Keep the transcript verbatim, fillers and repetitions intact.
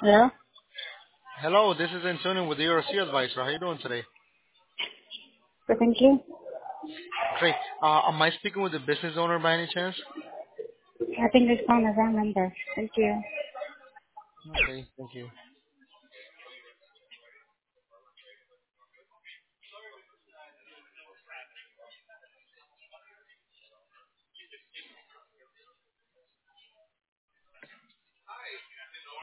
Hello? Hello, this is Antonio with the E R C Advisor. How are you doing today? Good, thank you. Great. Uh, am I speaking with the business owner by any chance? I think this phone is wrong number. Thank you. Okay, thank you.